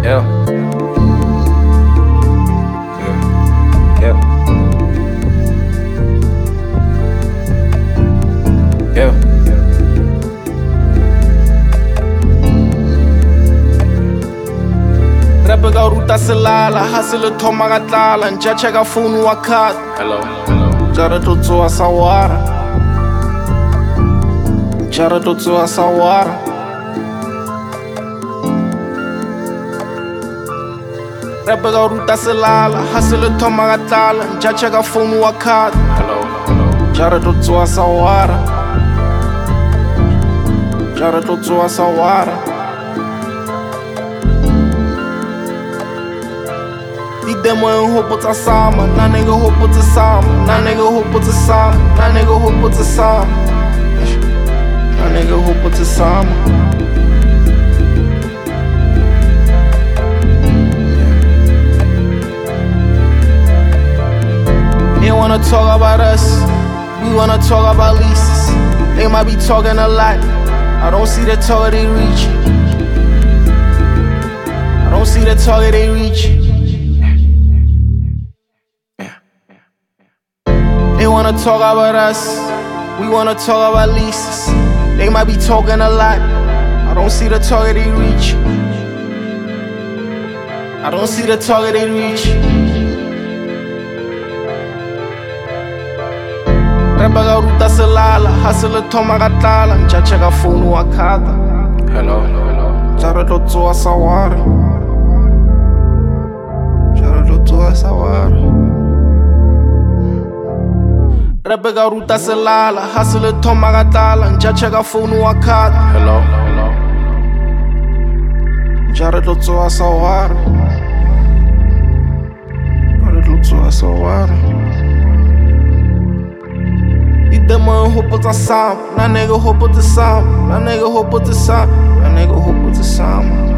Yeah. Yeah. Yeah. Rapper ka ruta selala, hustle thoma ka tlala, nchacha ka phone wa khata. Hello. Jara to tsoa sawara. Jara to tsoa sawara. Rapper ka ruta selala, hustle thoma ka tlala, nchacha ka phone wa khata. Hello. Jara to tsoa sawara. Jara to tsoa sawara. Die demo en hoop het samen, na nigga hoop het samen, na nigga hoop het samen, na nigga hoop het samen, na nigga hoop het samen. They wanna talk about us, we wanna talk about leases. They might be talking a lot, I don't see the target they reach. I don't see the target they reach. They wanna talk about us, we wanna talk about leases. They might be talking a lot, I don't see the target they reach. I don't see the target they reach. Rapper ka ruta selala, hustle thoma ka tlala, nchacha ka phone wa khata. Hello. Jara to tsoa sawara. Jara to tsoa sawara. Rapper ka ruta selala, hustle thoma ka tlala, nchacha ka phone wa khata. Hello. Jara to tsoa sawara. Jara to tsoa sawara. Die demo en hoop het samen, na nigga hoop het samen, na nigga hoop het samen, na nigga hoop het samen.